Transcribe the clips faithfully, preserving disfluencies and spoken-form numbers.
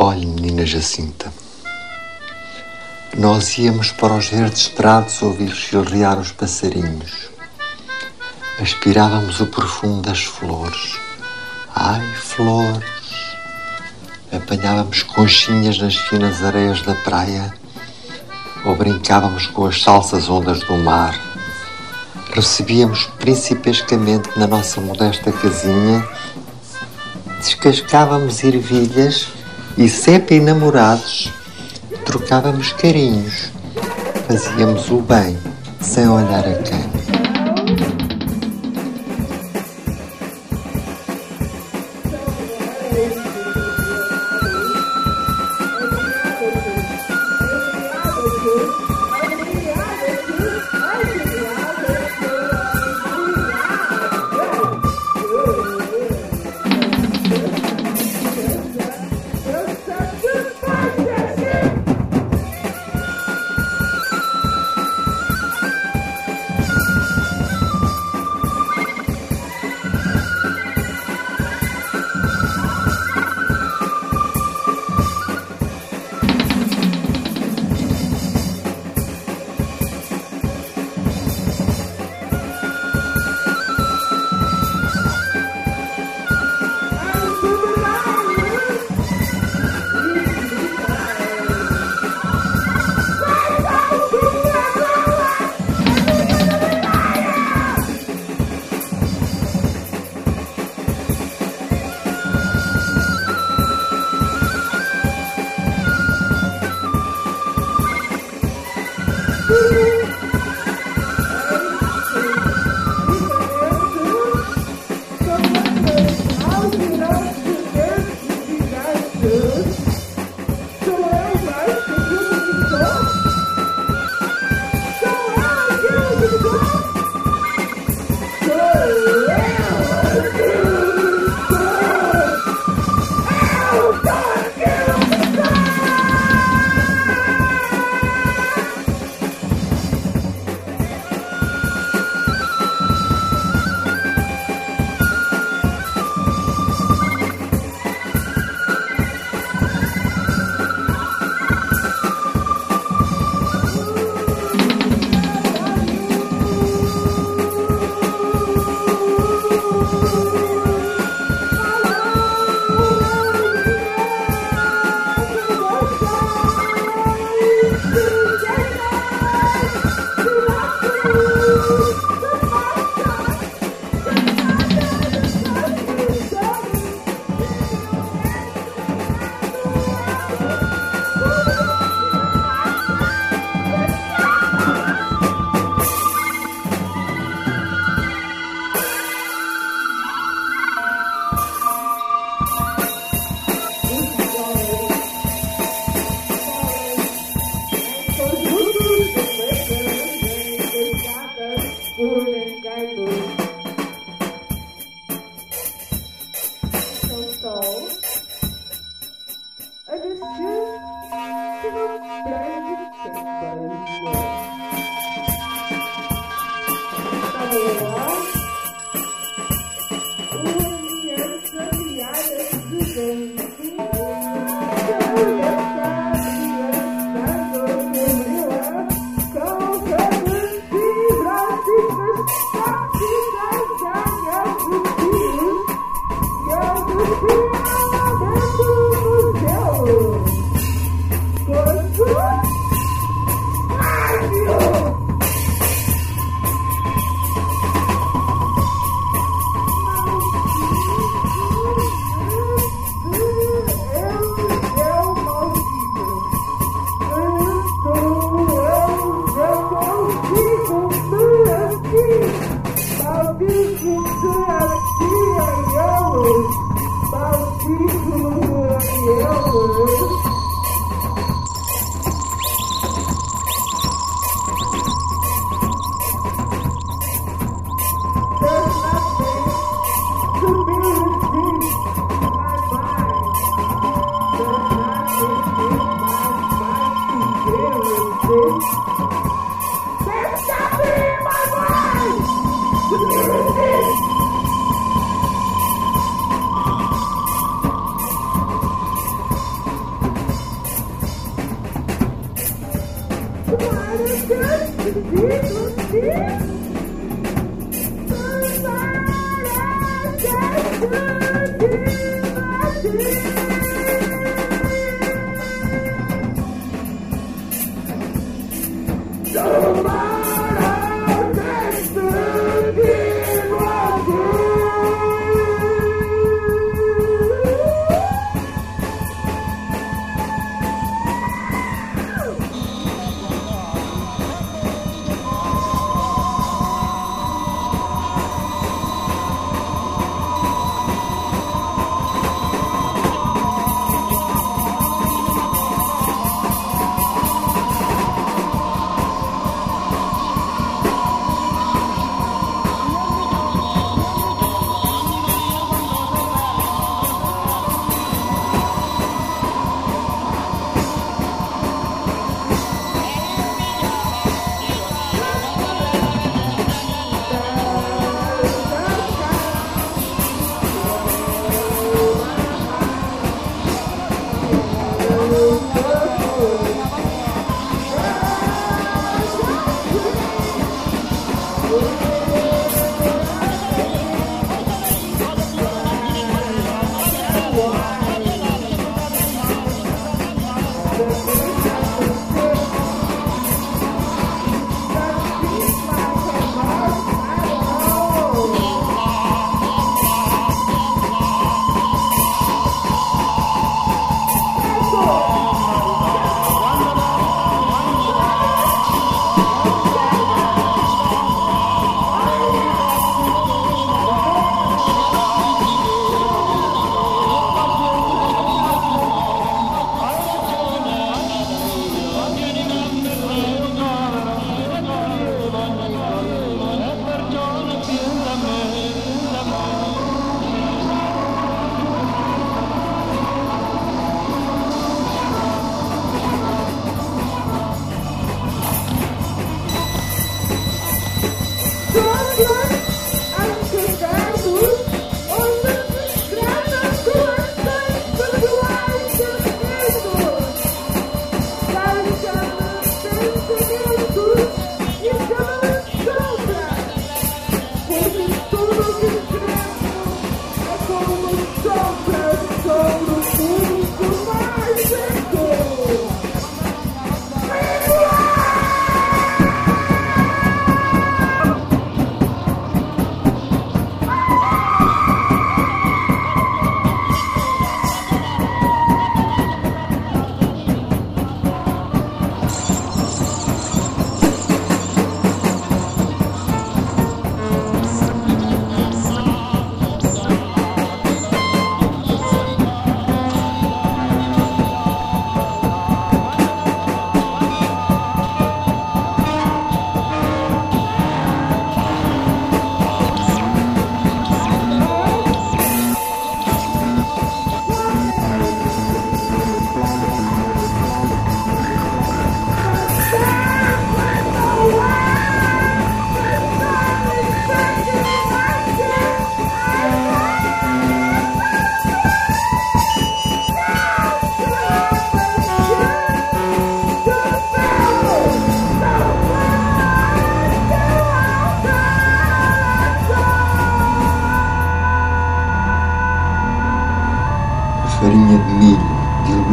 Olhe, menina Jacinta, nós íamos para os verdes prados ouvir chilrear os passarinhos. Aspirávamos o perfume das flores. Ai, flores! Apanhávamos conchinhas nas finas areias da praia ou brincávamos com as salsas ondas do mar. Recebíamos principescamente na nossa modesta casinha, descascávamos ervilhas e, sempre enamorados, trocávamos carinhos. Fazíamos o bem sem olhar a quem.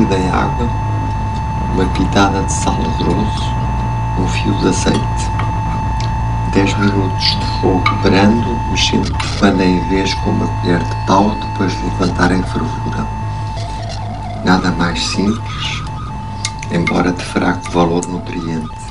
sólida em água, uma pitada de sal grosso, um fio de azeite. dez minutos de fogo brando, mexendo de quando em vez com uma colher de pau, depois de levantar em fervura. Nada mais simples, embora de fraco valor nutriente.